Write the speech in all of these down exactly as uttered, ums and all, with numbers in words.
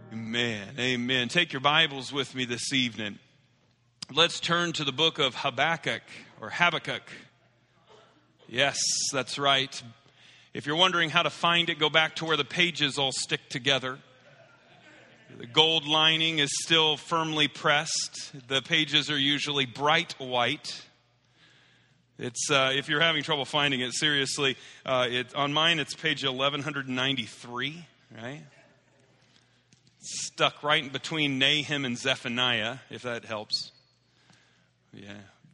Amen. Amen. Take your Bibles with me this evening. Let's turn to the book of Habakkuk or Habakkuk. Yes, that's right. If you're wondering how to find it, go back to where the pages all stick together. The gold lining is still firmly pressed. The pages are usually bright white. It's uh, if you're having trouble finding it, seriously, uh, it, on mine it's page eleven ninety-three, right? Stuck right in between Nahum and Zephaniah, if that helps. Yeah.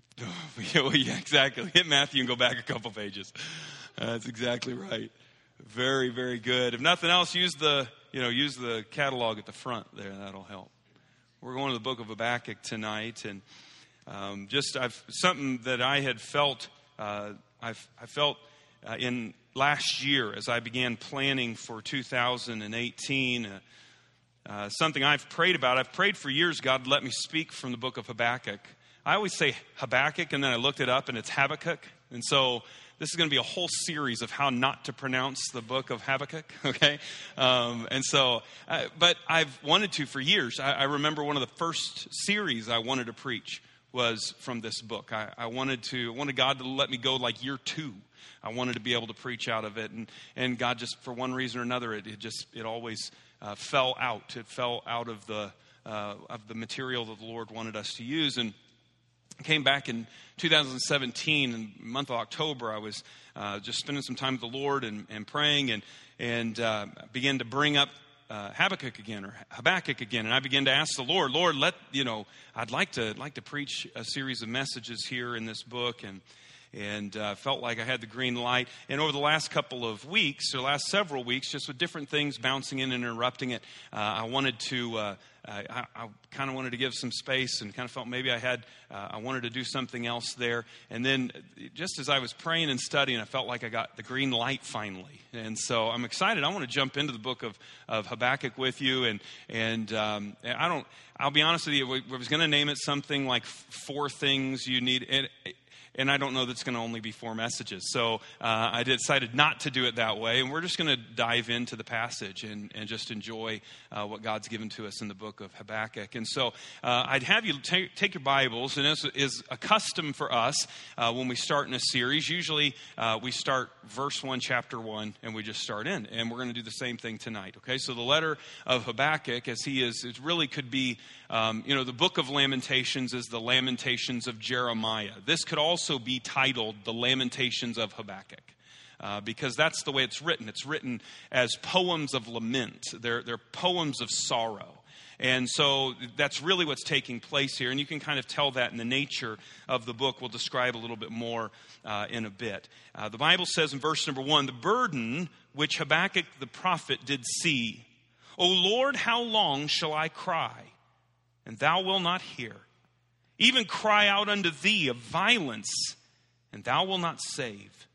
Yeah, exactly. Hit Matthew and go back a couple pages. Uh, that's exactly right. Very, very good. If nothing else, use the, you know, use the catalog at the front there. That'll help. We're going to the book of Habakkuk tonight, and um, just I've something that I had felt. Uh, I've I felt uh, in last year as I began planning for two thousand eighteen. Uh, Uh, something I've prayed about. I've prayed for years, God, let me speak from the book of Habakkuk. I always say Habakkuk, and then I looked it up, and it's Habakkuk. And so this is going to be a whole series of how not to pronounce the book of Habakkuk, okay? Um, and so, uh, but I've wanted to for years. I, I remember one of the first series I wanted to preach was from this book. I, I wanted to, I wanted God to let me go like year two. I wanted to be able to preach out of it. And, and God just, for one reason or another, it, it just, it always Uh, fell out. It fell out of the uh, of the material that the Lord wanted us to use. And I came back in two thousand seventeen, in the month of October. I was uh, just spending some time with the Lord and, and praying, and and uh, began to bring up uh, Habakkuk again or Habakkuk again. And I began to ask the Lord, Lord, let you know, I'd like to like to preach a series of messages here in this book, and. And uh, felt like I had the green light. And over the last couple of weeks, or last several weeks, just with different things bouncing in and interrupting it, uh, I wanted to, uh, I, I kind of wanted to give some space, and kind of felt maybe I had, uh, I wanted to do something else there. And then just as I was praying and studying, I felt like I got the green light finally. And so I'm excited. I want to jump into the book of, of Habakkuk with you. And, and um, I don't, I'll be honest with you, I was going to name it something like four things you need. And, And I don't know that's going to only be four messages. So uh, I decided not to do it that way. And we're just going to dive into the passage and, and just enjoy uh, what God's given to us in the book of Habakkuk. And so uh, I'd have you take, take your Bibles. And as is a custom for us uh, when we start in a series, usually uh, we start verse one, chapter one, and we just start in. And we're going to do the same thing tonight. Okay, so the letter of Habakkuk, as he is, it really could be, um, you know, the book of Lamentations is the Lamentations of Jeremiah. This could also also be titled The Lamentations of Habakkuk, uh, because that's the way it's written. It's written as poems of lament. They're, they're poems of sorrow. And so that's really what's taking place here. And you can kind of tell that in the nature of the book. We'll describe a little bit more uh, in a bit. Uh, the Bible says in verse number one, the burden which Habakkuk the prophet did see, O Lord, how long shall I cry, and thou wilt not hear? Even cry out unto thee of violence, and thou wilt not save.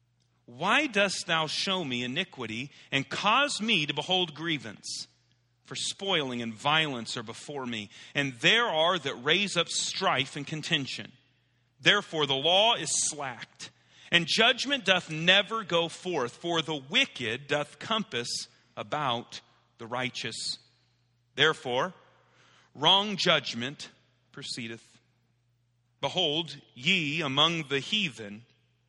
Why dost thou show me iniquity, and cause me to behold grievance? For spoiling and violence are before me, and there are that raise up strife and contention. Therefore the law is slacked, and judgment doth never go forth, for the wicked doth compass about the righteous. Therefore wrong judgment proceedeth. Behold, ye among the heathen,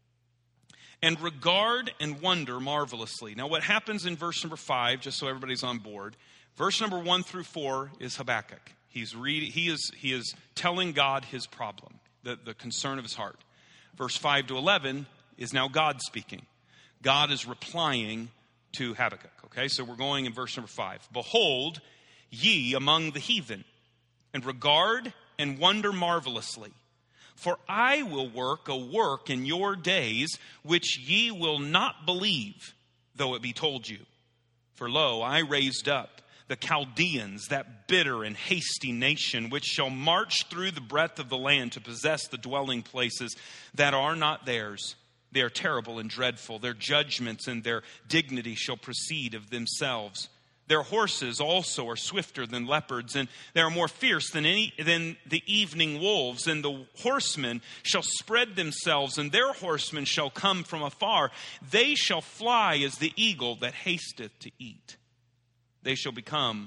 and regard and wonder marvelously. Now what happens in verse number five, just so everybody's on board, verse number one through four is Habakkuk. He's read, he is he is telling God his problem, the, the concern of his heart. Verse five to eleven is now God speaking. God is replying to Habakkuk. Okay, so we're going in verse number five. Behold, ye among the heathen, and regard and wonder marvelously. For I will work a work in your days which ye will not believe, though it be told you. For lo, I raised up the Chaldeans, that bitter and hasty nation, which shall march through the breadth of the land to possess the dwelling places that are not theirs. They are terrible and dreadful. Their judgments and their dignity shall proceed of themselves. Their horses also are swifter than leopards, and they are more fierce than any than the evening wolves. And the horsemen shall spread themselves, and their horsemen shall come from afar. They shall fly as the eagle that hasteth to eat. They shall become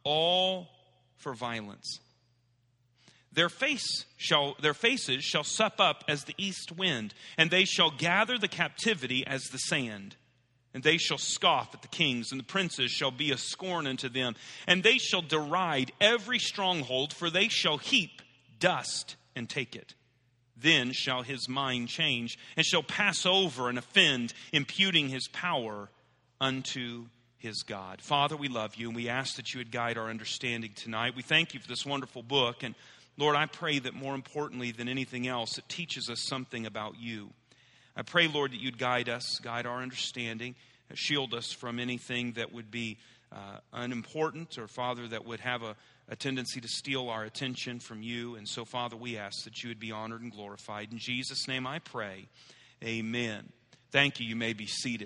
all for violence. Their face shall their faces shall sup up as the east wind, and they shall gather the captivity as the sand. And they shall scoff at the kings, and the princes shall be a scorn unto them. And they shall deride every stronghold, for they shall heap dust and take it. Then shall his mind change, and shall pass over and offend, imputing his power unto his God. Father, we love you, and we ask that you would guide our understanding tonight. We thank you for this wonderful book. And Lord, I pray that more importantly than anything else, it teaches us something about you. I pray, Lord, that you'd guide us, guide our understanding, shield us from anything that would be uh, unimportant or, Father, that would have a, a tendency to steal our attention from you. And so, Father, we ask that you would be honored and glorified. In Jesus' name I pray, amen. Thank you. You may be seated.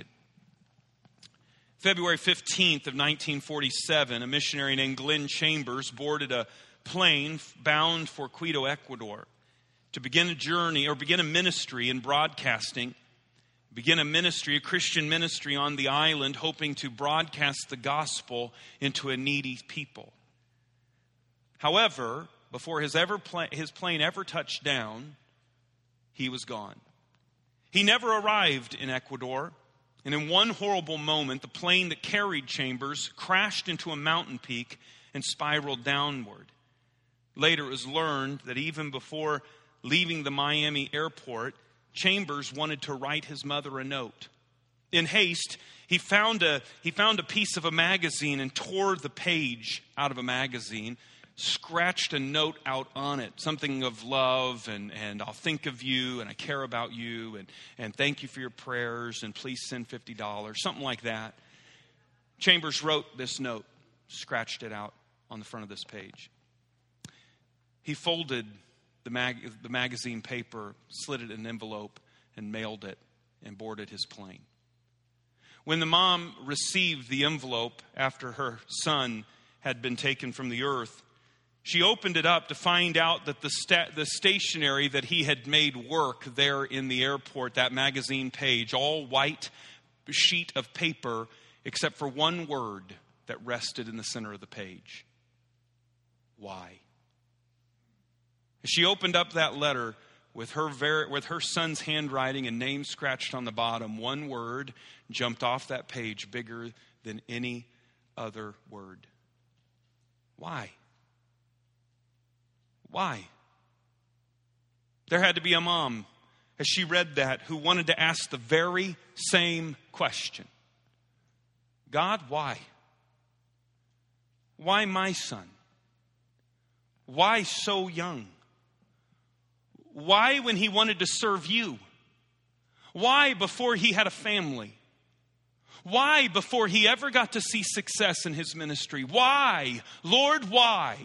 February fifteenth of nineteen forty-seven, a missionary named Glenn Chambers boarded a plane bound for Quito, Ecuador, to begin a journey or begin a ministry in broadcasting, begin a ministry, a Christian ministry on the island, hoping to broadcast the gospel into a needy people. However, before his, ever pla- his plane ever touched down, he was gone. He never arrived in Ecuador, and in one horrible moment, the plane that carried Chambers crashed into a mountain peak and spiraled downward. Later, it was learned that even before leaving the Miami airport, Chambers wanted to write his mother a note. In haste, he found a he found a piece of a magazine and tore the page out of a magazine, scratched a note out on it, something of love and, and I'll think of you and I care about you and, and thank you for your prayers and please send fifty dollars, something like that. Chambers wrote this note, scratched it out on the front of this page. He folded the, mag- the magazine paper, slid it in an envelope, and mailed it and boarded his plane. When the mom received the envelope after her son had been taken from the earth, she opened it up to find out that the, sta- the stationery that he had made work there in the airport, that magazine page, all white sheet of paper, except for one word that rested in the center of the page. Why? She opened up that letter with her ver- with her son's handwriting and name scratched on the bottom. One word jumped off that page bigger than any other word. Why? Why? There had to be a mom, as she read that, who wanted to ask the very same question. God, why? Why my son? Why so young? Why when he wanted to serve you? Why before he had a family? Why before he ever got to see success in his ministry? Why? Lord, why?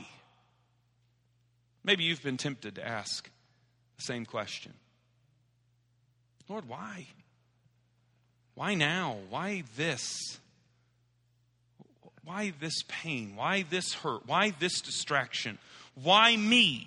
Maybe you've been tempted to ask the same question. Lord, why? Why now? Why this? Why this pain? Why this hurt? Why this distraction? Why me?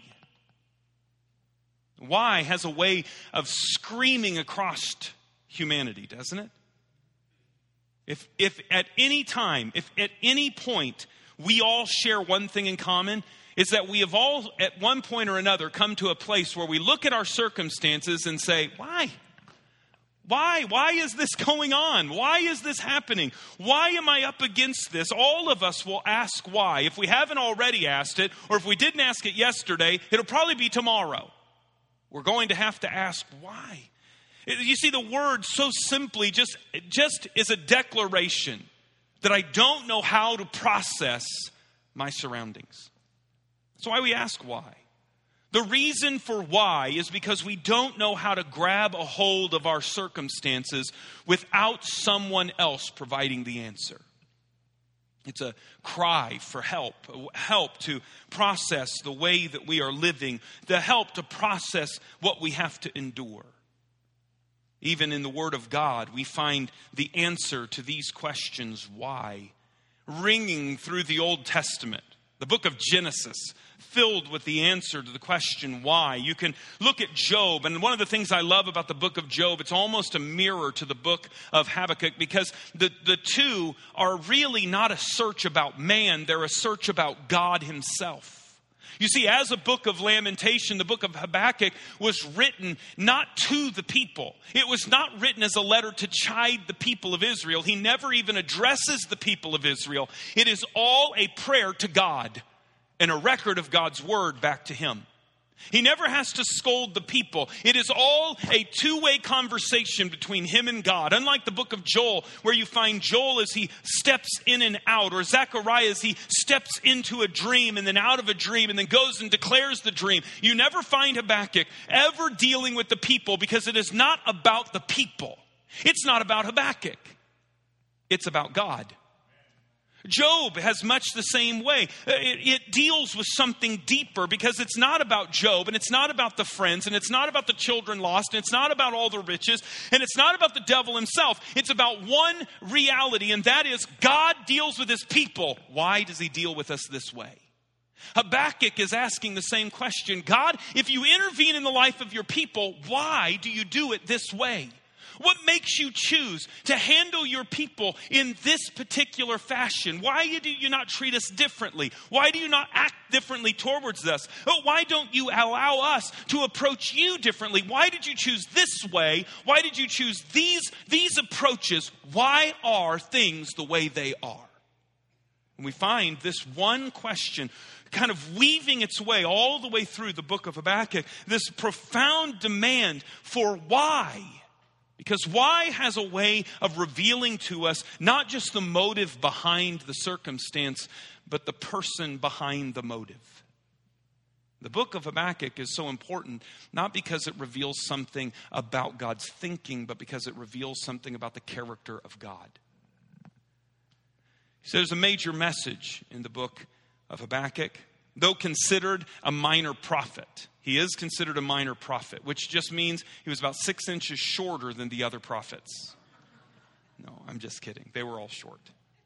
Why has a way of screaming across humanity, doesn't it? If, if at any time, if at any point we all share one thing in common, is that we have all at one point or another come to a place where we look at our circumstances and say, why? Why? Why is this going on? Why is this happening? Why am I up against this? All of us will ask why. If we haven't already asked it, or if we didn't ask it yesterday, it'll probably be tomorrow. We're going to have to ask why. You see, the word so simply just, just is a declaration that I don't know how to process my surroundings. That's why we ask why. The reason for why is because we don't know how to grab a hold of our circumstances without someone else providing the answer. It's a cry for help, help to process the way that we are living, the help to process what we have to endure. Even in the Word of God, we find the answer to these questions, why, ringing through the Old Testament. The book of Genesis, filled with the answer to the question why. You can look at Job, and one of the things I love about the book of Job, it's almost a mirror to the book of Habakkuk, because the, the two are really not a search about man, they're a search about God himself. You see, as a book of lamentation, the book of Habakkuk was written not to the people. It was not written as a letter to chide the people of Israel. He never even addresses the people of Israel. It is all a prayer to God and a record of God's word back to him. He never has to scold the people. It is all a two-way conversation between him and God. Unlike the book of Joel, where you find Joel as he steps in and out, or Zechariah as he steps into a dream and then out of a dream and then goes and declares the dream. You never find Habakkuk ever dealing with the people, because it is not about the people. It's not about Habakkuk. It's about God. Job has much the same way. It, it deals with something deeper, because it's not about Job, and it's not about the friends, and it's not about the children lost, and it's not about all the riches, and it's not about the devil himself. It's about one reality, and that is God deals with his people. Why does he deal with us this way? Habakkuk is asking the same question. God, if you intervene in the life of your people, why do you do it this way? What makes you choose to handle your people in this particular fashion? Why do you not treat us differently? Why do you not act differently towards us? Oh, why don't you allow us to approach you differently? Why did you choose this way? Why did you choose these, these approaches? Why are things the way they are? And we find this one question kind of weaving its way all the way through the book of Habakkuk, this profound demand for why. Because why has a way of revealing to us not just the motive behind the circumstance, but the person behind the motive. The book of Habakkuk is so important, not because it reveals something about God's thinking, but because it reveals something about the character of God. So there's a major message in the book of Habakkuk. Though considered a minor prophet, he is considered a minor prophet, which just means he was about six inches shorter than the other prophets. No, I'm just kidding. They were all short.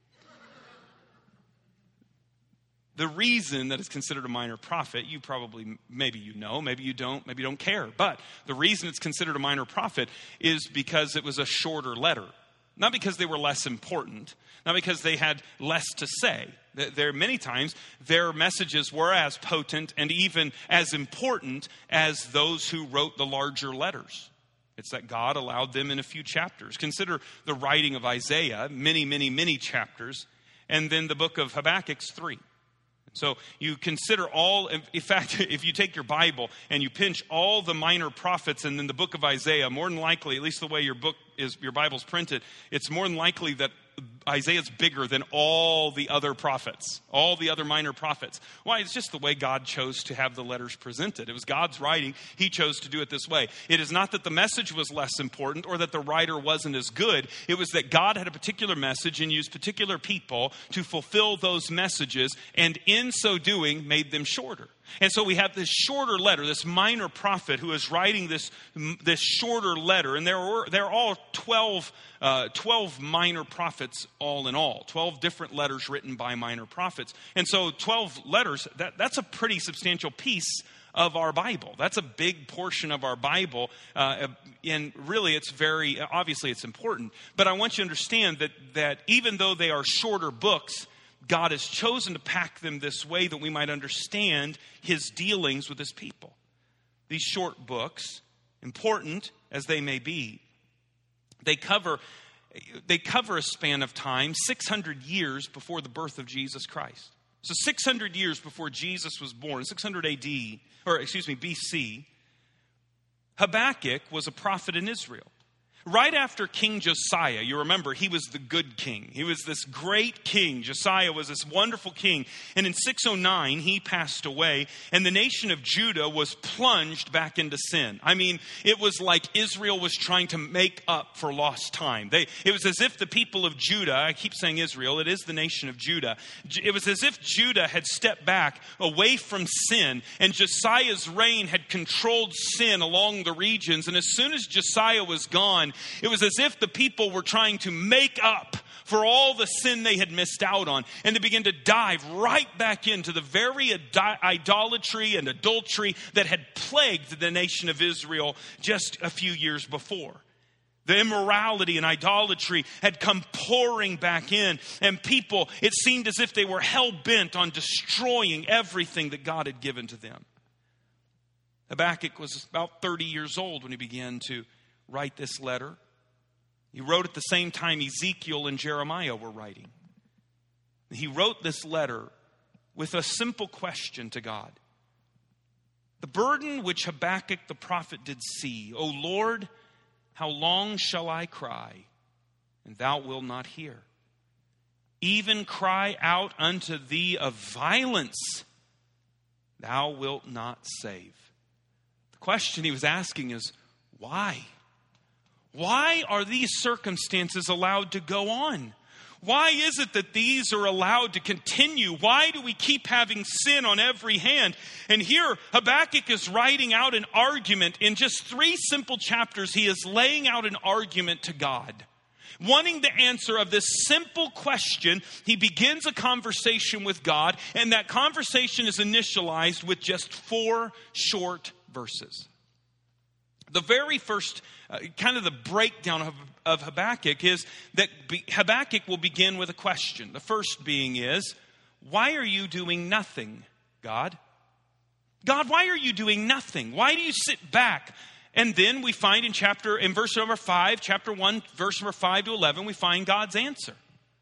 The reason that it's considered a minor prophet, you probably, maybe you know, maybe you don't, maybe you don't care. But the reason it's considered a minor prophet is because it was a shorter letter. Not because they were less important, not because they had less to say. There many times their messages were as potent and even as important as those who wrote the larger letters. It's that God allowed them in a few chapters. Consider the writing of Isaiah, many, many, many chapters, and then the book of Habakkuk's three. So you consider all, in fact, if you take your Bible and you pinch all the minor prophets and then the book of Isaiah, more than likely, at least the way your book is, your Bible's printed, it's more than likely that Isaiah's bigger than all the other prophets, all the other minor prophets. Why? It's just the way God chose to have the letters presented. It was God's writing. He chose to do it this way. It is not that the message was less important or that the writer wasn't as good. It was that God had a particular message and used particular people to fulfill those messages, and in so doing made them shorter. And so we have this shorter letter, this minor prophet who is writing this, this shorter letter. And there were there are all twelve, uh, twelve minor prophets all in all. twelve different letters written by minor prophets. And so twelve letters, that, that's a pretty substantial piece of our Bible. That's a big portion of our Bible. Uh, and really it's very, obviously it's important. But I want you to understand that that even though they are shorter books, God has chosen to pack them this way that we might understand his dealings with his people. These short books, important as they may be, they cover, they cover a span of time six hundred years before the birth of Jesus Christ. So six hundred years before Jesus was born, six hundred A D, or excuse me, B C, Habakkuk was a prophet in Israel. Right after King Josiah, you remember, he was the good king. He was this great king. Josiah was this wonderful king. And in six oh nine, he passed away. And the nation of Judah was plunged back into sin. I mean, it was like Israel was trying to make up for lost time. They, it was as if the people of Judah, I keep saying Israel, it is the nation of Judah. It was as if Judah had stepped back away from sin. And Josiah's reign had controlled sin along the regions. And as soon as Josiah was gone, it was as if the people were trying to make up for all the sin they had missed out on. And they began to dive right back into the very ad- idolatry and adultery that had plagued the nation of Israel just a few years before. The immorality and idolatry had come pouring back in, and people, it seemed as if they were hell-bent on destroying everything that God had given to them. Habakkuk was about thirty years old when he began to write this letter. He wrote at the same time Ezekiel and Jeremiah were writing. He wrote this letter with a simple question to God. The burden which Habakkuk the prophet did see, O Lord, how long shall I cry, and thou wilt not hear? Even cry out unto thee of violence, thou wilt not save. The question he was asking is, why? Why are these circumstances allowed to go on? Why is it that these are allowed to continue? Why do we keep having sin on every hand? And here Habakkuk is writing out an argument. In just three simple chapters, he is laying out an argument to God. Wanting the answer of this simple question, he begins a conversation with God, and that conversation is initialized with just four short verses. The very first, uh, kind of the breakdown of, of Habakkuk is that be, Habakkuk will begin with a question. The first being is, why are you doing nothing, God? God, why are you doing nothing? Why do you sit back? And then we find in chapter, in verse number five, chapter one, verse number five to eleven, we find God's answer.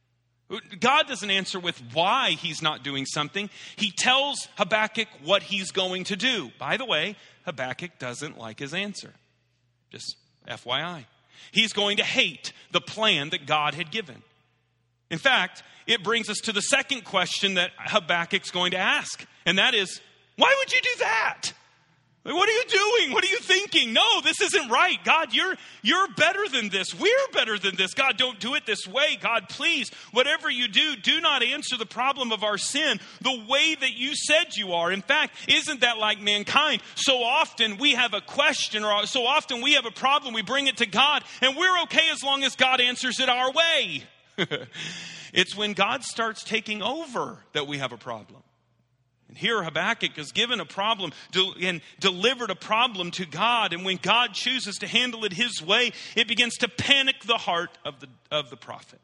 God doesn't answer with why he's not doing something. He tells Habakkuk what he's going to do. By the way, Habakkuk doesn't like his answer. Just F Y I. He's going to hate the plan that God had given. In fact, it brings us to the second question that Habakkuk's going to ask. And that is, why would you do that? What are you doing? What are you thinking? No, this isn't right. God, you're, you're better than this. We're better than this. God, don't do it this way. God, please, whatever you do, do not answer the problem of our sin the way that you said you are. In fact, isn't that like mankind? So often we have a question, or so often we have a problem. We bring it to God, and we're okay as long as God answers it our way. It's when God starts taking over that we have a problem. And here Habakkuk is given a problem and delivered a problem to God. And when God chooses to handle it his way, it begins to panic the heart of the, of the prophet.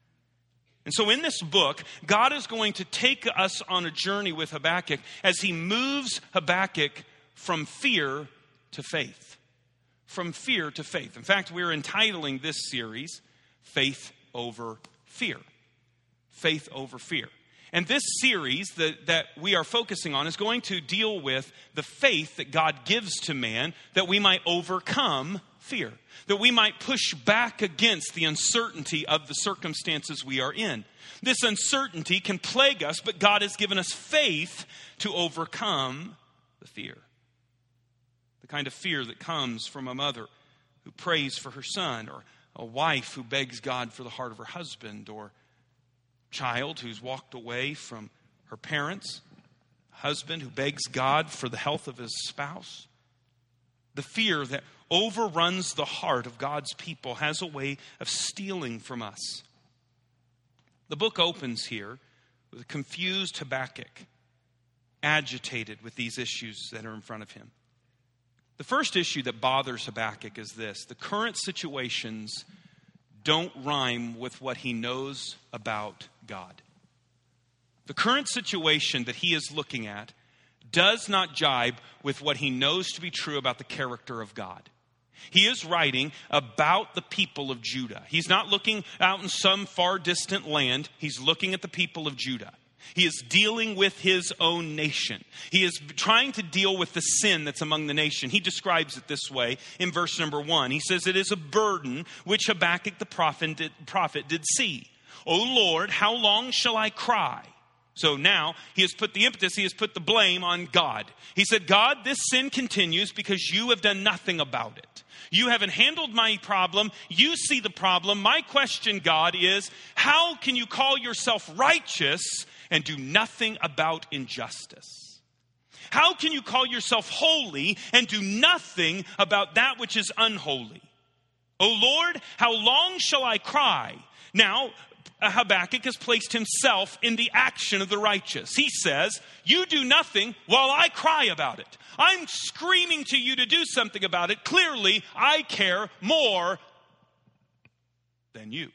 And so in this book, God is going to take us on a journey with Habakkuk as he moves Habakkuk from fear to faith. From fear to faith. In fact, we're entitling this series, Faith Over Fear. Faith Over Fear. And this series that, that we are focusing on is going to deal with the faith that God gives to man that we might overcome fear. That we might push back against the uncertainty of the circumstances we are in. This uncertainty can plague us, but God has given us faith to overcome the fear. The kind of fear that comes from a mother who prays for her son, or a wife who begs God for the heart of her husband, or child who's walked away from her parents, husband who begs God for the health of his spouse. The fear that overruns the heart of God's people has a way of stealing from us. The book opens here with a confused Habakkuk, agitated with these issues that are in front of him. The first issue that bothers Habakkuk is this: the current situations don't rhyme with what he knows about God. The current situation that he is looking at does not jibe with what he knows to be true about the character of God. He is writing about the people of Judah. He's not looking out in some far distant land. He's looking at the people of Judah. He is dealing with his own nation. He is trying to deal with the sin that's among the nation. He describes it this way in verse number one. He says, it is a burden which Habakkuk the prophet did, prophet did see. O Lord, how long shall I cry? So now he has put the impetus, he has put the blame on God. He said, God, this sin continues because you have done nothing about it. You haven't handled my problem. You see the problem. My question, God, is how can you call yourself righteous and do nothing about injustice? How can you call yourself holy and do nothing about that which is unholy? O Lord, how long shall I cry? Now, Habakkuk has placed himself in the action of the righteous. He says, you do nothing while I cry about it. I'm screaming to you to do something about it. Clearly, I care more than you.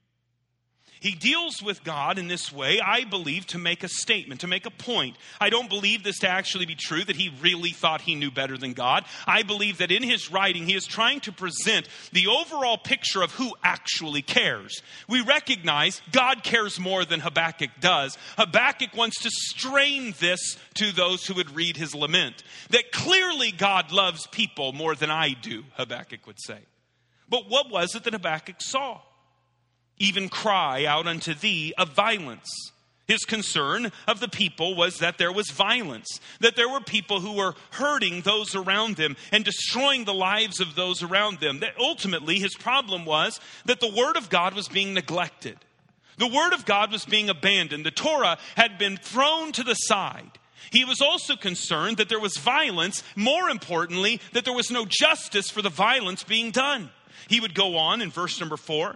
He deals with God in this way, I believe, to make a statement, to make a point. I don't believe this to actually be true, that he really thought he knew better than God. I believe that in his writing, he is trying to present the overall picture of who actually cares. We recognize God cares more than Habakkuk does. Habakkuk wants to strain this to those who would read his lament. That clearly God loves people more than I do, Habakkuk would say. But what was it that Habakkuk saw? Even cry out unto thee of violence. His concern of the people was that there was violence, that there were people who were hurting those around them and destroying the lives of those around them. That ultimately his problem was that the word of God was being neglected. The word of God was being abandoned. The Torah had been thrown to the side. He was also concerned that there was violence. More importantly, that there was no justice for the violence being done. He would go on in verse number four.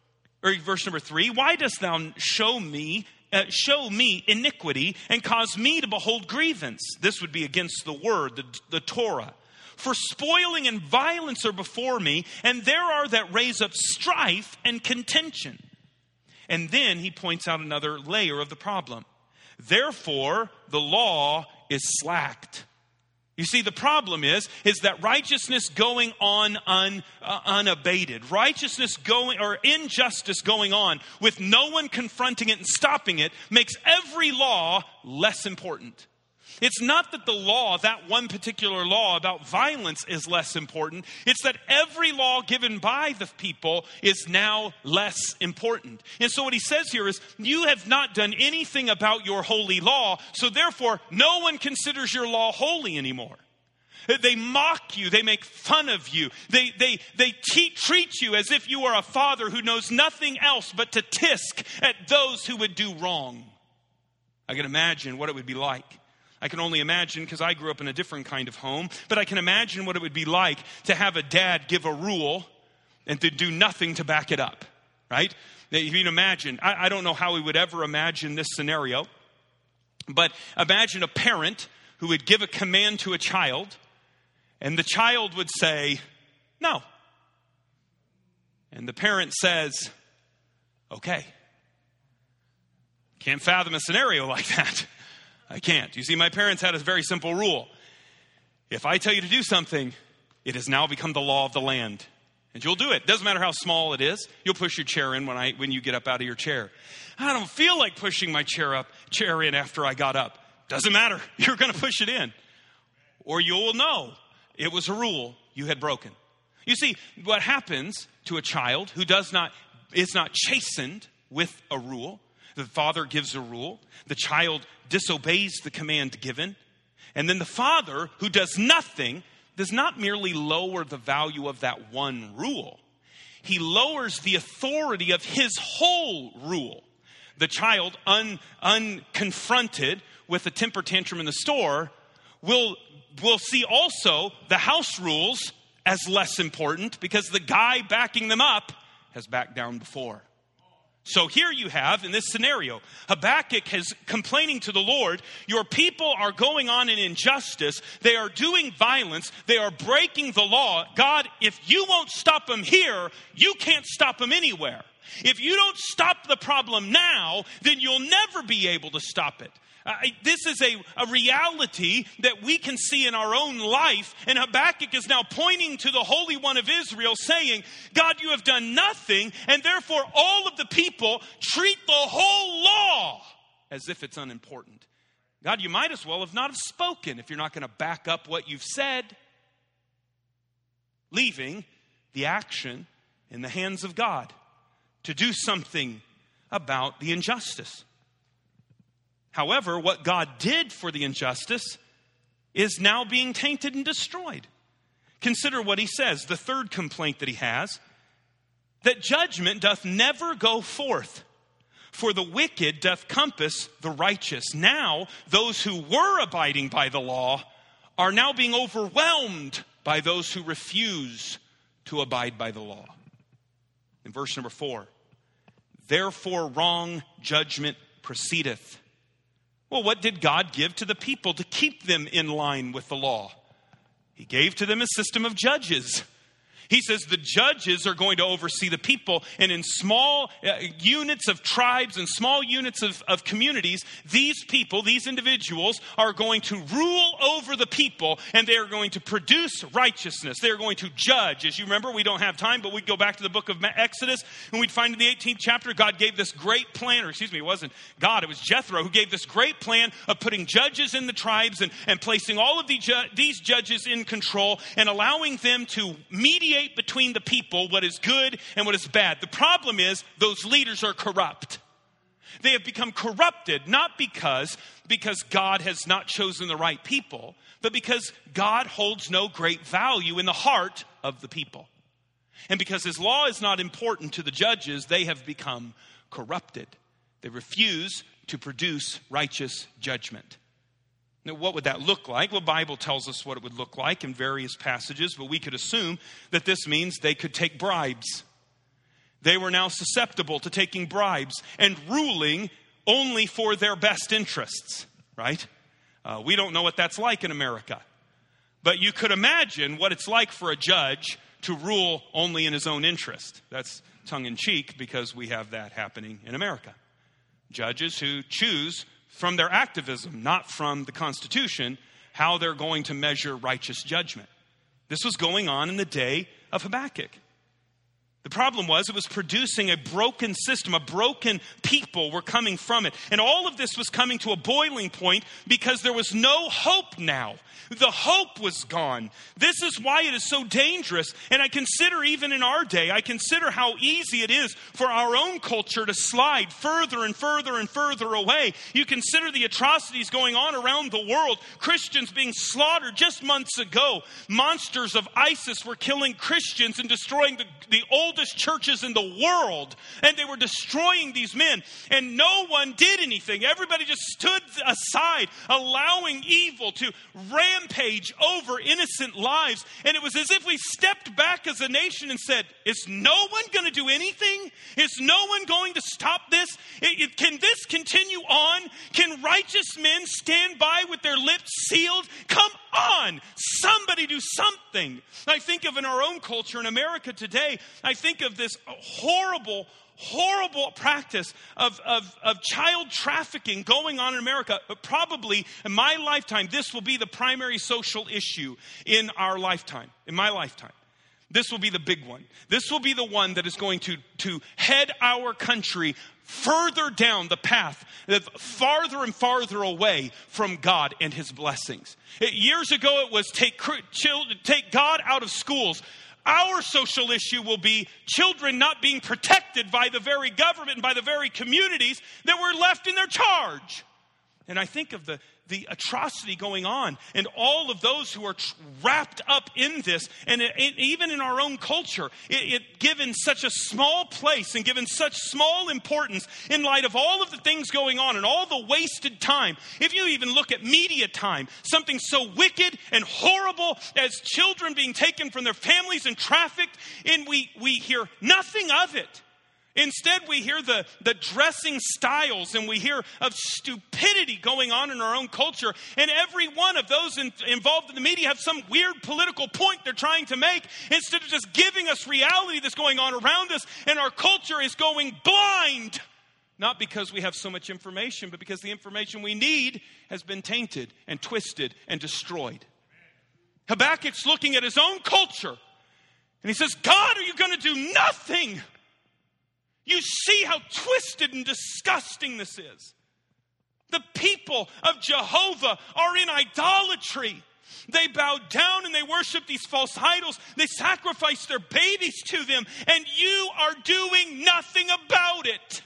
Or verse number three, why dost thou show me, uh, show me iniquity and cause me to behold grievance? This would be against the word, the, the Torah. For spoiling and violence are before me, and there are that raise up strife and contention. And then he points out another layer of the problem. Therefore, the law is slacked. You see, the problem is, is that righteousness going on un, uh, unabated, righteousness going, or injustice going on with no one confronting it and stopping it, makes every law less important. It's not that the law, that one particular law about violence is less important. It's that every law given by the people is now less important. And so what he says here is, you have not done anything about your holy law, so therefore no one considers your law holy anymore. They mock you. They make fun of you. They, they, they te- treat you as if you are a father who knows nothing else but to tisk at those who would do wrong. I can imagine what it would be like. I can only imagine because I grew up in a different kind of home, but I can imagine what it would be like to have a dad give a rule and to do nothing to back it up, right? If you can imagine, I, I don't know how we would ever imagine this scenario, but imagine a parent who would give a command to a child and the child would say, no. And the parent says, okay. Can't fathom a scenario like that. I can't. You see, my parents had a very simple rule. If I tell you to do something, it has now become the law of the land. And you'll do it. Doesn't matter how small it is. You'll push your chair in when I when you get up out of your chair. I don't feel like pushing my chair up chair in after I got up. Doesn't matter. You're going to push it in. Or you will know it was a rule you had broken. You see, what happens to a child who does not is not chastened with a rule. The father gives a rule. The child disobeys the command given. And then the father, who does nothing, does not merely lower the value of that one rule. He lowers the authority of his whole rule. The child, un, unconfronted with a temper tantrum in the store, will, will see also the house rules as less important because the guy backing them up has backed down before. So here you have, in this scenario, Habakkuk is complaining to the Lord, your people are going on in injustice, they are doing violence, they are breaking the law. God, if you won't stop them here, you can't stop them anywhere. If you don't stop the problem now, then you'll never be able to stop it. Uh, this is a, a reality that we can see in our own life. And Habakkuk is now pointing to the Holy One of Israel saying, God, you have done nothing. And therefore all of the people treat the whole law as if it's unimportant. God, you might as well have not have spoken if you're not going to back up what you've said. Leaving the action in the hands of God to do something about the injustice. However, what God did for the injustice is now being tainted and destroyed. Consider what he says, the third complaint that he has, that judgment doth never go forth, for the wicked doth compass the righteous. Now, those who were abiding by the law are now being overwhelmed by those who refuse to abide by the law. In verse number four, therefore wrong judgment proceedeth. Well, what did God give to the people to keep them in line with the law? He gave to them a system of judges. He says the judges are going to oversee the people, and in small uh, units of tribes and small units of, of communities, these people, these individuals are going to rule over the people, and they are going to produce righteousness. They are going to judge. As you remember, we don't have time, but we'd go back to the book of Exodus, and we'd find in the eighteenth chapter, God gave this great plan, or excuse me, it wasn't God, it was Jethro, who gave this great plan of putting judges in the tribes and, and placing all of the ju- these judges in control and allowing them to mediate between the people what is good and what is bad. The problem is those leaders are corrupt. They have become corrupted, not because, because God has not chosen the right people, but because God holds no great value in the heart of the people. And because his law is not important to the judges, they have become corrupted. They refuse to produce righteous judgment. Now, what would that look like? Well, the Bible tells us what it would look like in various passages, but we could assume that this means they could take bribes. They were now susceptible to taking bribes and ruling only for their best interests, right? Uh, we don't know what that's like in America. But you could imagine what it's like for a judge to rule only in his own interest. That's tongue-in-cheek because we have that happening in America. Judges who choose from their activism, not from the Constitution, how they're going to measure righteous judgment. This was going on in the day of Habakkuk. The problem was it was producing a broken system. A broken people were coming from it. And all of this was coming to a boiling point because there was no hope now. The hope was gone. This is why it is so dangerous. And I consider even in our day, I consider how easy it is for our own culture to slide further and further and further away. You consider the atrocities going on around the world. Christians being slaughtered just months ago. Monsters of ISIS were killing Christians and destroying the, the oldest churches in the world. And they were destroying these men. And no one did anything. Everybody just stood aside, allowing evil to ram Rampage over innocent lives. And it was as if we stepped back as a nation and said, is no one going to do anything? Is no one going to stop this? It, it, can this continue on? Can righteous men stand by with their lips sealed? Come on, somebody do something. I think of in our own culture in America today, I think of this horrible horrible practice of, of, of child trafficking going on in America. But probably in my lifetime, this will be the primary social issue in our lifetime, in my lifetime. This will be the big one. This will be the one that is going to, to head our country further down the path, farther and farther away from God and his blessings. It, years ago, it was take, take God out of schools. Our social issue will be children not being protected by the very government and by the very communities that were left in their charge. And I think of the, the atrocity going on and all of those who are tr- wrapped up in this. And it, it, even in our own culture, it, it given such a small place and given such small importance in light of all of the things going on and all the wasted time. If you even look at media time, something so wicked and horrible as children being taken from their families and trafficked, and we, we hear nothing of it. Instead, we hear the, the dressing styles and we hear of stupidity going on in our own culture. And every one of those in, involved in the media have some weird political point they're trying to make instead of just giving us reality that's going on around us. And our culture is going blind. Not because we have so much information, but because the information we need has been tainted and twisted and destroyed. Habakkuk's looking at his own culture. And he says, God, are you going to do nothing? You see how twisted and disgusting this is. The people of Jehovah are in idolatry. They bow down and they worship these false idols. They sacrifice their babies to them. And you are doing nothing about it.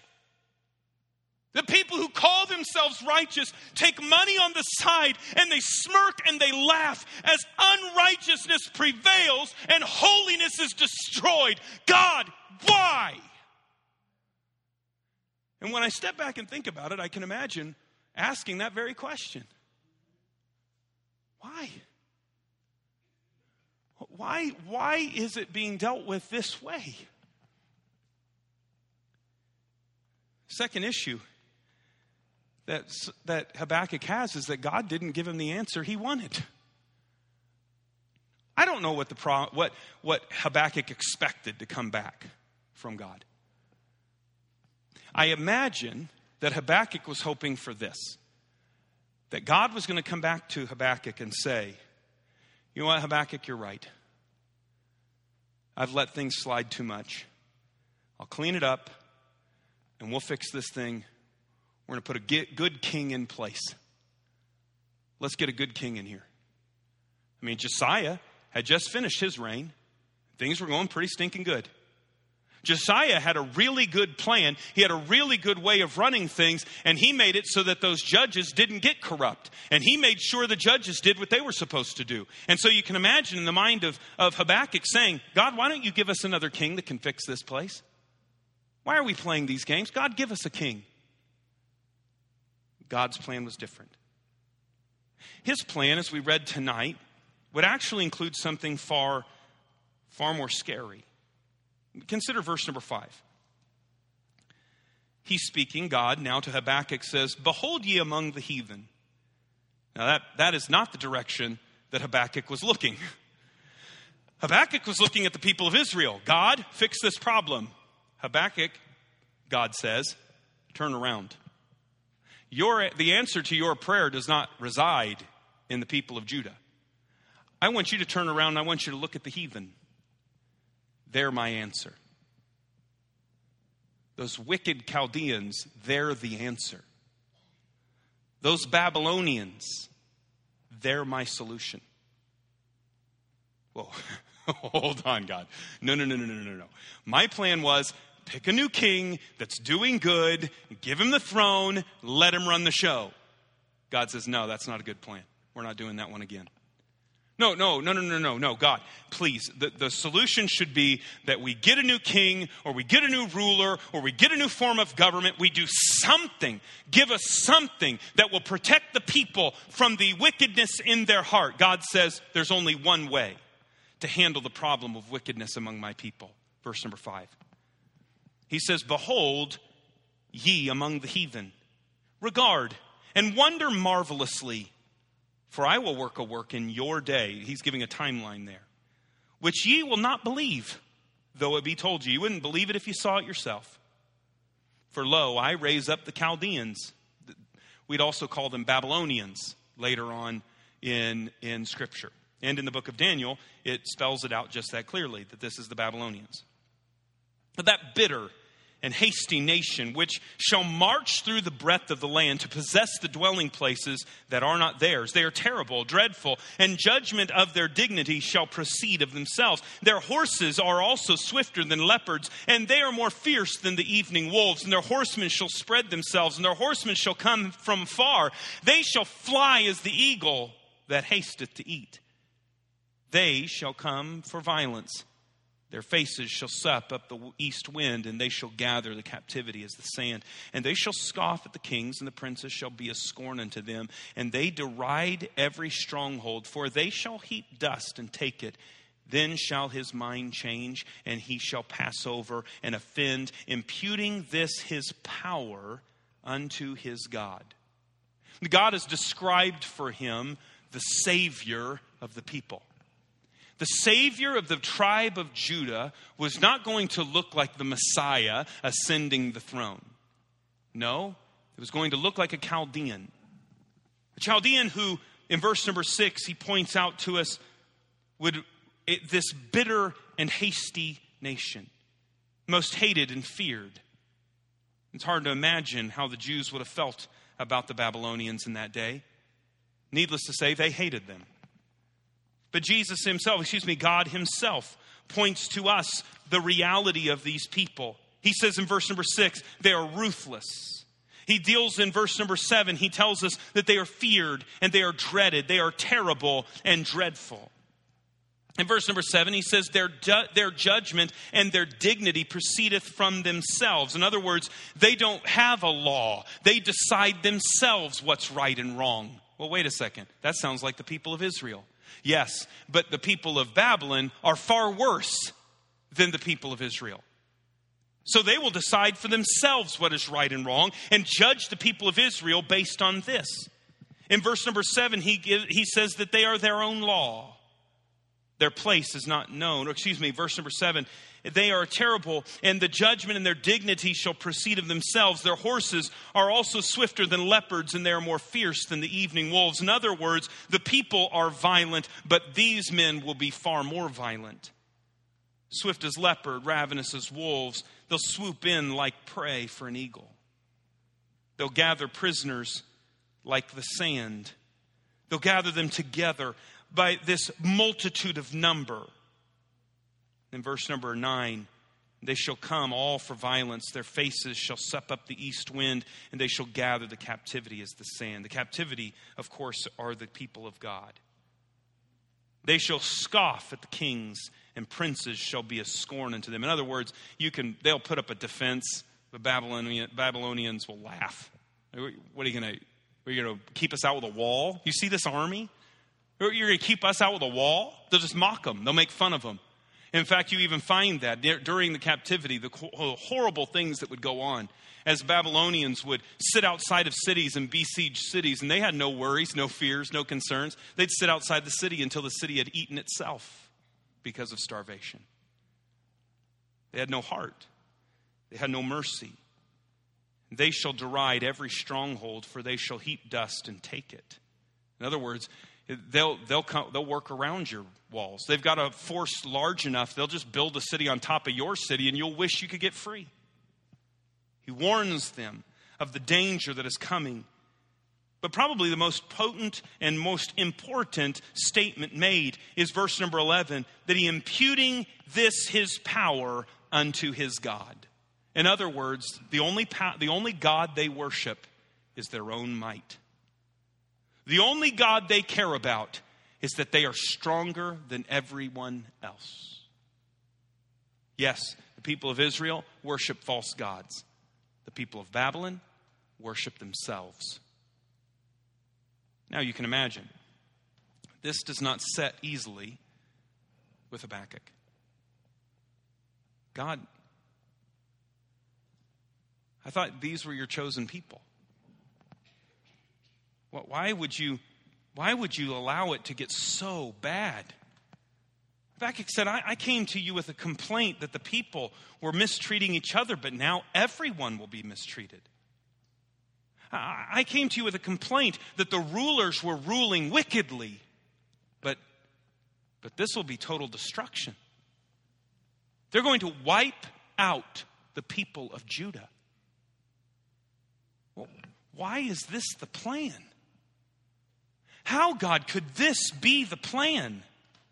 The people who call themselves righteous take money on the side and they smirk and they laugh as unrighteousness prevails and holiness is destroyed. God, why? And when I step back and think about it, I can imagine asking that very question. Why? Why, why is it being dealt with this way? Second issue that, that Habakkuk has is that God didn't give him the answer he wanted. I don't know what the pro, what what Habakkuk expected to come back from God. I imagine that Habakkuk was hoping for this, that God was going to come back to Habakkuk and say, you know what, Habakkuk, you're right. I've let things slide too much. I'll clean it up and we'll fix this thing. We're going to put a good king in place. Let's get a good king in here. I mean, Josiah had just finished his reign. Things were going pretty stinking good. Josiah had a really good plan. He had a really good way of running things, and he made it so that those judges didn't get corrupt. And he made sure the judges did what they were supposed to do. And so you can imagine in the mind of, of Habakkuk saying, God, why don't you give us another king that can fix this place? Why are we playing these games? God, give us a king. God's plan was different. His plan, as we read tonight, would actually include something far, far more scary. Consider verse number five. He's speaking, God, now to Habakkuk says, behold ye among the heathen. Now that, that is not the direction that Habakkuk was looking. Habakkuk was looking at the people of Israel. God, fix this problem. Habakkuk, God says, turn around. Your, the answer to your prayer does not reside in the people of Judah. I want you to turn around and I want you to look at the heathen. They're my answer. Those wicked Chaldeans, they're the answer. Those Babylonians, they're my solution. Whoa, hold on, God. No, no, no, no, no, no, no. My plan was pick a new king that's doing good, give him the throne, let him run the show. God says, no, that's not a good plan. We're not doing that one again. No, no, no, no, no, no, no, God, please. The, the solution should be that we get a new king or we get a new ruler or we get a new form of government. We do something. Give us something that will protect the people from the wickedness in their heart. God says there's only one way to handle the problem of wickedness among my people. Verse number five. He says, behold ye among the heathen. Regard and wonder marvelously. For I will work a work in your day. He's giving a timeline there. Which ye will not believe, though it be told you. You wouldn't believe it if you saw it yourself. For lo, I raise up the Chaldeans. We'd also call them Babylonians later on in, in Scripture. And in the book of Daniel, it spells it out just that clearly, that this is the Babylonians. But that bitter and hasty nation, which shall march through the breadth of the land to possess the dwelling places that are not theirs. They are terrible, dreadful, and judgment of their dignity shall proceed of themselves. Their horses are also swifter than leopards, and they are more fierce than the evening wolves. And their horsemen shall spread themselves, and their horsemen shall come from far. They shall fly as the eagle that hasteth to eat. They shall come for violence. Their faces shall sup up the east wind, and they shall gather the captivity as the sand. And they shall scoff at the kings, and the princes shall be a scorn unto them. And they deride every stronghold, for they shall heap dust and take it. Then shall his mind change, and he shall pass over and offend, imputing this his power unto his God. God has described for him the Savior of the people. The Savior of the tribe of Judah was not going to look like the Messiah ascending the throne. No, it was going to look like a Chaldean. A Chaldean who, in verse number six, he points out to us, would it, this bitter and hasty nation, most hated and feared. It's hard to imagine how the Jews would have felt about the Babylonians in that day. Needless to say, they hated them. But Jesus himself, excuse me, God himself points to us the reality of these people. He says in verse number six, they are ruthless. He deals in verse number seven, he tells us that they are feared and they are dreaded. They are terrible and dreadful. In verse number seven, he says their, ju- their judgment and their dignity proceedeth from themselves. In other words, they don't have a law. They decide themselves what's right and wrong. Well, wait a second. That sounds like the people of Israel. Yes, but the people of Babylon are far worse than the people of Israel. So they will decide for themselves what is right and wrong and judge the people of Israel based on this. In verse number seven, he give, he says that they are their own law. Their place is not known. Or excuse me, verse number seven, they are terrible, and the judgment and their dignity shall proceed of themselves. Their horses are also swifter than leopards, and they are more fierce than the evening wolves. In other words, the people are violent, but these men will be far more violent. Swift as leopard, ravenous as wolves, they'll swoop in like prey for an eagle. They'll gather prisoners like the sand. They'll gather them together by this multitude of number. In verse number nine, they shall come all for violence. Their faces shall sup up the east wind, and they shall gather the captivity as the sand. The captivity, of course, are the people of God. They shall scoff at the kings, and princes shall be a scorn unto them. In other words, you can they'll put up a defense. The Babylonian, Babylonians will laugh. What are you going to, are you going to keep us out with a wall? You see this army? You're going to keep us out with a wall? They'll just mock them. They'll make fun of them. In fact, you even find that during the captivity, the horrible things that would go on as Babylonians would sit outside of cities and besiege cities, and they had no worries, no fears, no concerns. They'd sit outside the city until the city had eaten itself because of starvation. They had no heart. They had no mercy. They shall deride every stronghold, for they shall heap dust and take it. In other words, They'll they'll come, they'll work around your walls. They've got a force large enough, they'll just build a city on top of your city and you'll wish you could get free. He warns them of the danger that is coming. But probably the most potent and most important statement made is verse number eleven, that he imputing this his power unto his God. In other words, the only pa- the only God they worship is their own might. The only God they care about is that they are stronger than everyone else. Yes, the people of Israel worship false gods. The people of Babylon worship themselves. Now you can imagine, this does not set easily with Habakkuk. God, I thought these were your chosen people. Why would you, why would you allow it to get so bad? Habakkuk said, I, I came to you with a complaint that the people were mistreating each other, but now everyone will be mistreated. I, I came to you with a complaint that the rulers were ruling wickedly, but, but this will be total destruction. They're going to wipe out the people of Judah. Well, why is this the plan? How, God, could this be the plan?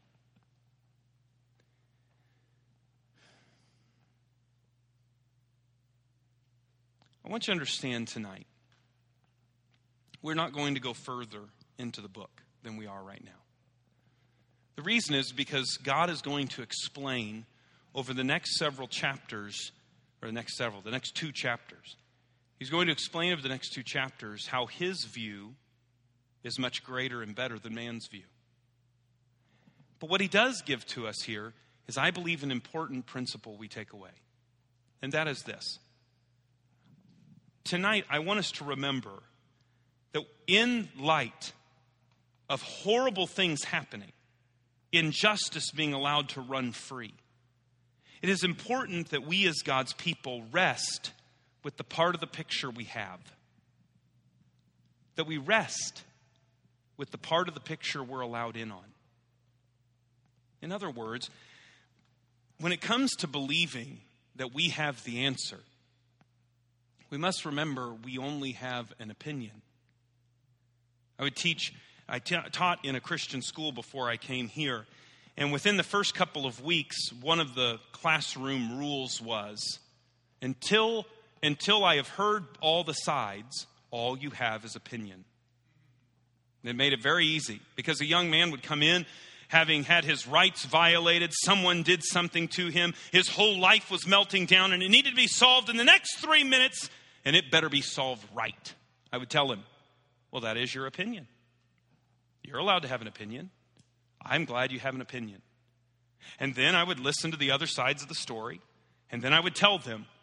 I want you to understand tonight, we're not going to go further into the book than we are right now. The reason is because God is going to explain over the next several chapters, or the next several, the next two chapters. He's going to explain over the next two chapters how his view is much greater and better than man's view. But what he does give to us here is, I believe, an important principle we take away. And that is this. Tonight, I want us to remember that in light of horrible things happening, injustice being allowed to run free, it is important that we as God's people rest with the part of the picture we have. That we rest with the part of the picture we're allowed in on. In other words, when it comes to believing that we have the answer, we must remember we only have an opinion. I would teach, I t- taught in a Christian school before I came here, and within the first couple of weeks, one of the classroom rules was, until, until I have heard all the sides, all you have is opinion. It made it very easy, because a young man would come in having had his rights violated. Someone did something to him. His whole life was melting down, and it needed to be solved in the next three minutes, and it better be solved right. I would tell him, well, that is your opinion. You're allowed to have an opinion. I'm glad you have an opinion. And then I would listen to the other sides of the story, and then I would tell them,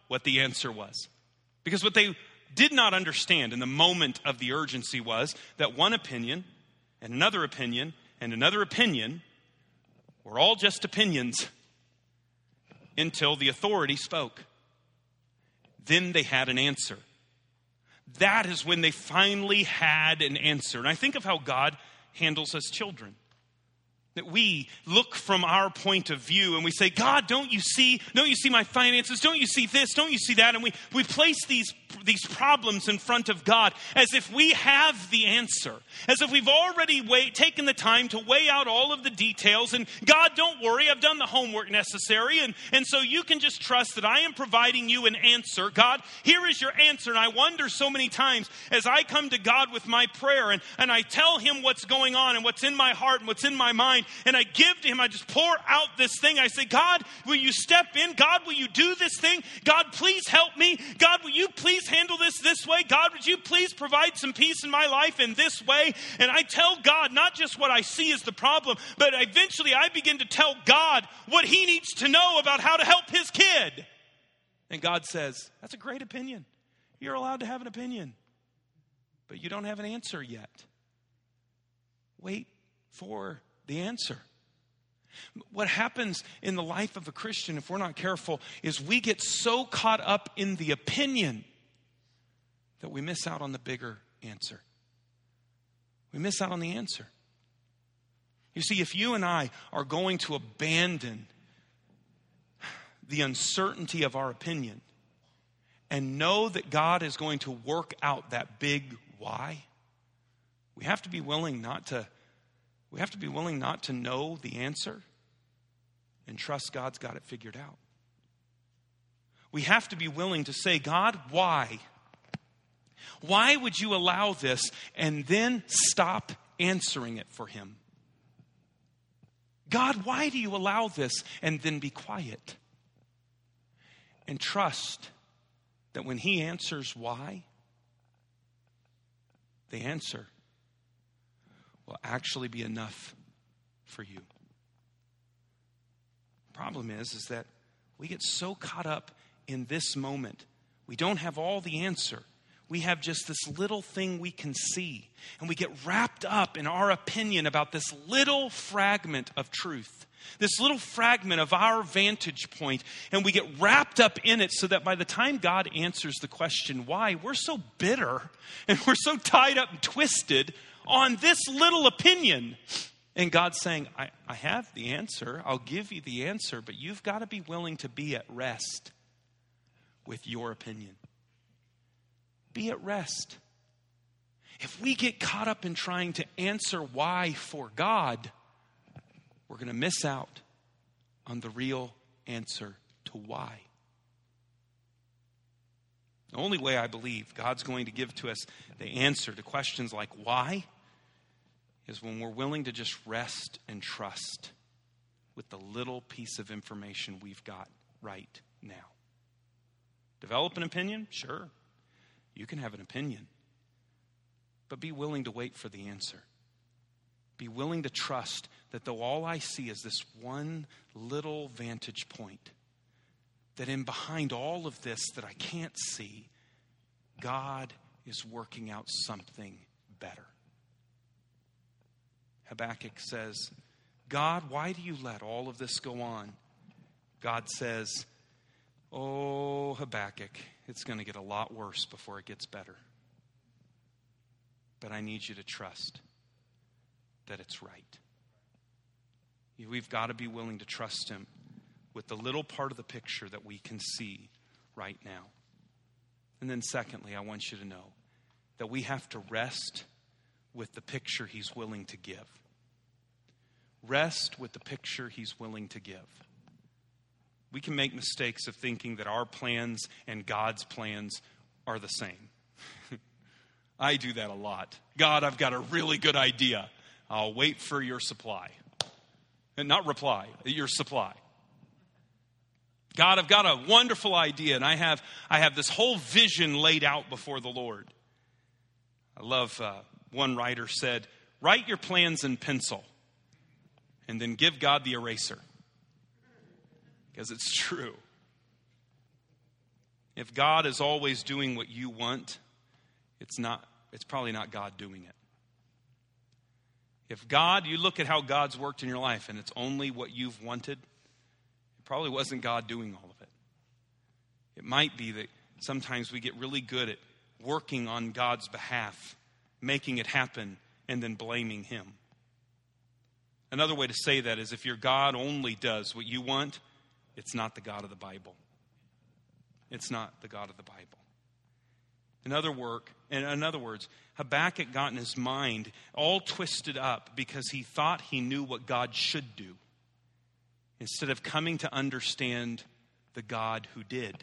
what the answer was. Because what they did not understand in the moment of the urgency was that one opinion and another opinion and another opinion were all just opinions until the authority spoke. Then they had an answer. That is when they finally had an answer. And I think of how God handles us children. That we look from our point of view and we say, God, don't you see, don't you see my finances? Don't you see this? Don't you see that? And we, we place these, these problems in front of God as if we have the answer. As if we've already weigh, taken the time to weigh out all of the details. And God, don't worry, I've done the homework necessary. And, and so you can just trust that I am providing you an answer. God, here is your answer. And I wonder so many times as I come to God with my prayer and, and I tell him what's going on and what's in my heart and what's in my mind. And I give to him, I just pour out this thing. I say, God, will you step in? God, will you do this thing? God, please help me. God, will you please handle this this way? God, would you please provide some peace in my life in this way? And I tell God not just what I see as the problem, but eventually I begin to tell God what he needs to know about how to help his kid. And God says, that's a great opinion. You're allowed to have an opinion, but you don't have an answer yet. Wait for the answer. What happens in the life of a Christian, if we're not careful, is we get so caught up in the opinion that we miss out on the bigger answer. We miss out on the answer. You see, if you and I are going to abandon the uncertainty of our opinion and know that God is going to work out that big why, we have to be willing not to We have to be willing not to know the answer and trust God's got it figured out. We have to be willing to say, God, why? Why would you allow this? And then stop answering it for him. God, why do you allow this? And then be quiet. And trust that when he answers why, the answer will actually be enough for you. Problem is, is that we get so caught up in this moment. We don't have all the answer. We have just this little thing we can see. And we get wrapped up in our opinion about this little fragment of truth. This little fragment of our vantage point. And we get wrapped up in it so that by the time God answers the question why, we're so bitter and we're so tied up and twisted on this little opinion. And God's saying, I, I have the answer. I'll give you the answer, but you've got to be willing to be at rest with your opinion. Be at rest. If we get caught up in trying to answer why for God, we're going to miss out on the real answer to why. The only way I believe God's going to give to us the answer to questions like why is when we're willing to just rest and trust with the little piece of information we've got right now. Develop an opinion? Sure. You can have an opinion. But be willing to wait for the answer. Be willing to trust that though all I see is this one little vantage point, that in behind all of this that I can't see, God is working out something better. Habakkuk says, God, why do you let all of this go on? God says, oh, Habakkuk, it's going to get a lot worse before it gets better. But I need you to trust that it's right. We've got to be willing to trust him with the little part of the picture that we can see right now. And then secondly, I want you to know that we have to rest with the picture he's willing to give. Rest with the picture he's willing to give. We can make mistakes of thinking that our plans and God's plans are the same. I do that a lot. God, I've got a really good idea. I'll wait for your supply. And not reply, your supply. God, I've got a wonderful idea, and I have I have this whole vision laid out before the Lord. I love, uh, one writer said, write your plans in pencil, and then give God the eraser. Because it's true. If God is always doing what you want, it's not, it's probably not God doing it. If God, you look at how God's worked in your life and it's only what you've wanted, it probably wasn't God doing all of it. It might be that sometimes we get really good at working on God's behalf, making it happen, and then blaming him. Another way to say that is if your God only does what you want, it's not the God of the Bible. It's not the God of the Bible. In other work, in other words, Habakkuk got in his mind all twisted up because he thought he knew what God should do instead of coming to understand the God who did.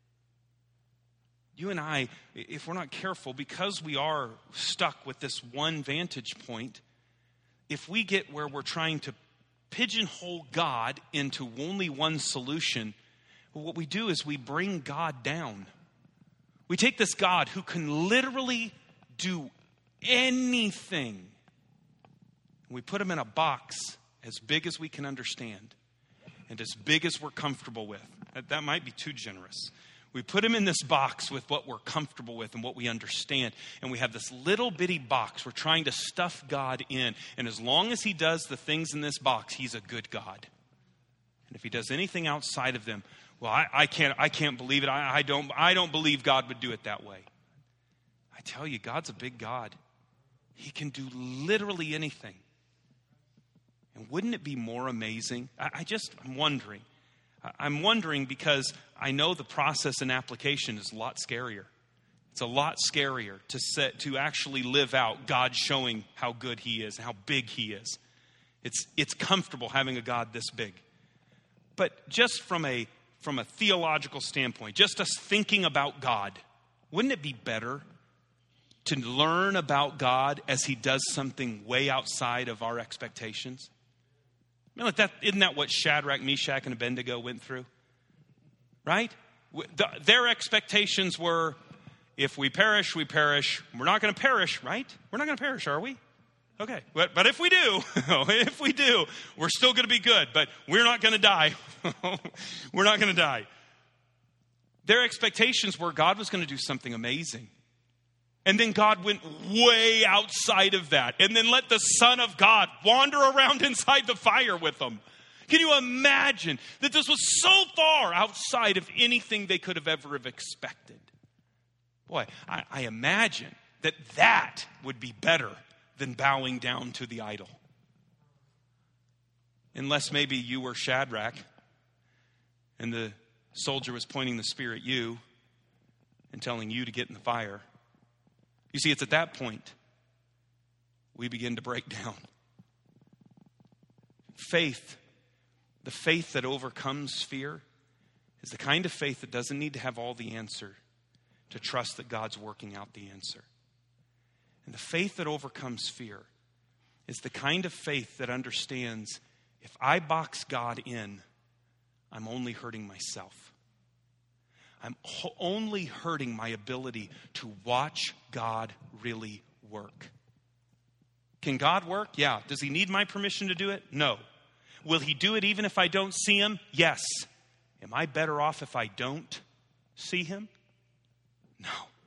You and I, if we're not careful, because we are stuck with this one vantage point, if we get where we're trying to pigeonhole God into only one solution, what we do is we bring God down. We take this God who can literally do anything, and we put him in a box as big as we can understand and as big as we're comfortable with. That, that might be too generous. We put him in this box with what we're comfortable with and what we understand. And we have this little bitty box. We're trying to stuff God in. And as long as he does the things in this box, he's a good God. And if he does anything outside of them, well, I, I can't I can't believe it. I, I don't I don't believe God would do it that way. I tell you, God's a big God. He can do literally anything. And wouldn't it be more amazing? I, I just I'm wondering. I'm wondering because I know the process and application is a lot scarier. It's a lot scarier to set, to actually live out God showing how good he is, how big he is. It's it's comfortable having a God this big. But just from a from a theological standpoint, just us thinking about God, wouldn't it be better to learn about God as he does something way outside of our expectations? You know, that, isn't that what Shadrach, Meshach, and Abednego went through? Right? The, their expectations were, if we perish, we perish. We're not going to perish, right? We're not going to perish, are we? Okay. But, but if we do, if we do, we're still going to be good. But we're not going to die. We're not going to die. Their expectations were God was going to do something amazing. And then God went way outside of that. And then let the Son of God wander around inside the fire with them. Can you imagine that this was so far outside of anything they could have ever have expected? Boy, I, I imagine that that would be better than bowing down to the idol. Unless maybe you were Shadrach and the soldier was pointing the spear at you and telling you to get in the fire. You see, it's at that point we begin to break down. Faith, the faith that overcomes fear, is the kind of faith that doesn't need to have all the answer to trust that God's working out the answer. And the faith that overcomes fear is the kind of faith that understands if I box God in, I'm only hurting myself. I'm only hurting my ability to watch God really work. Can God work? Yeah. Does he need my permission to do it? No. Will he do it even if I don't see him? Yes. Am I better off if I don't see him? No.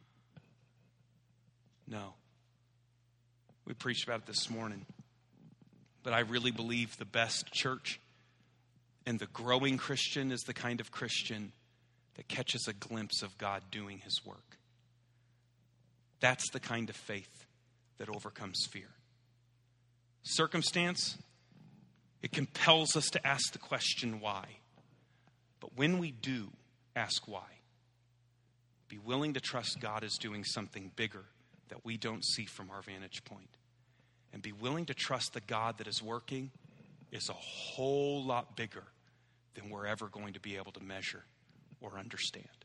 No. We preached about it this morning. But I really believe the best church and the growing Christian is the kind of Christian that catches a glimpse of God doing his work. That's the kind of faith that overcomes fear. Circumstance, it compels us to ask the question why. But when we do ask why, be willing to trust God is doing something bigger that we don't see from our vantage point. And be willing to trust the God that is working is a whole lot bigger than we're ever going to be able to measure or understand.